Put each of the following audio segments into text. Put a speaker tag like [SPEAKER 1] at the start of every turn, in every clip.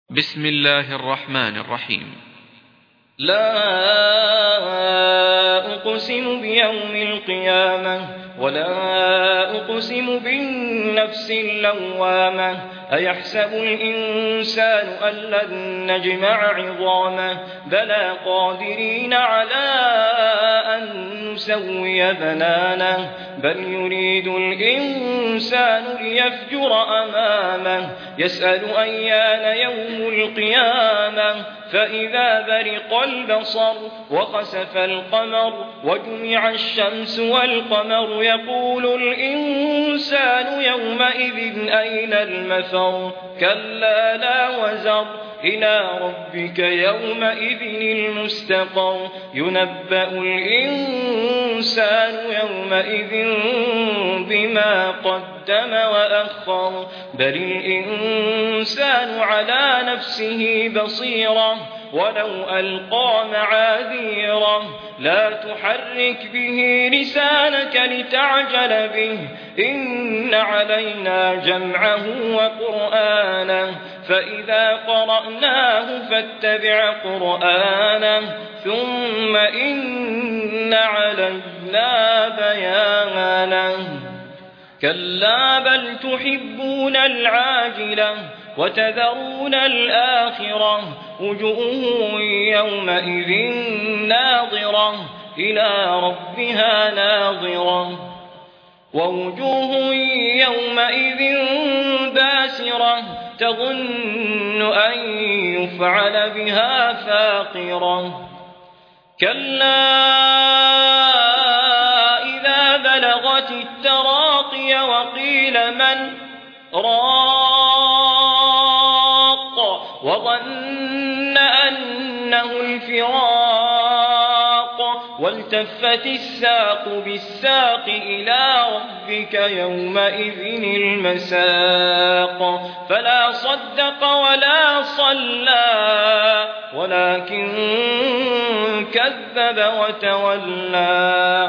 [SPEAKER 1] بسم الله الرحمن الرحيم.
[SPEAKER 2] لا أقسم بيوم القيامة ولا أقسم بالنفس اللوامة أيحسب الإنسان أن لن نجمع عظامه بلى قادرين على أن نسوي بنانه بل يريد الإنسان ليفجر أمامه يسأل أيان يوم القيامة فإذا برق البصر وخسف القمر وجمع الشمس والقمر يقول الإنسان يومئذ أين المفر كلا لا وزر إلى ربك يومئذ المستقر ينبأ الإنسان يومئذ بما قدم وأخر بل الإنسان على نفسه بصيرة ولو ألقى معاذيره لا تحرك به لسانك لتعجل به إن علينا جمعه وقرآنه فإذا قرأناه فاتبع قرآنه ثم إن علينا بيانه كلا بل تحبون العاجلة وتذرون الآخرة وجوه يومئذ ناظرة إلى ربها ناظرة ووجوه يومئذ باسرة تظن أن يفعل بها فاقرة كلا إذا بلغت التراقي وقيل من راق وظن أنه الفراق والتفت الساق بالساق إلى ربك يومئذ المساق فلا صدق ولا صلى ولكن كذب وتولى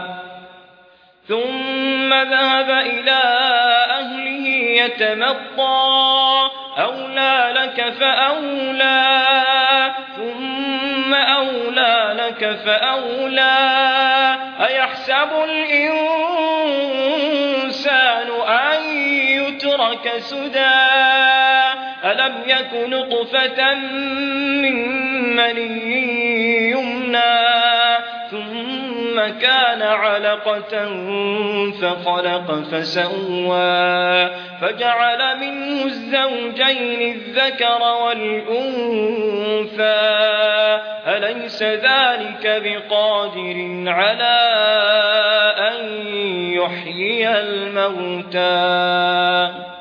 [SPEAKER 2] ثم ذهب إلى أهله يتمطى أولى لك فأولى ثم أولى لك فأولى أيحسب الإنسان أن يترك سدى ألم يك نطفة من مني يمنى ثم كان علقة فخلق فسوى فجعل منه الزوجين الذكر والأنثى أليس ذلك بقادر على أن يحيي الموتى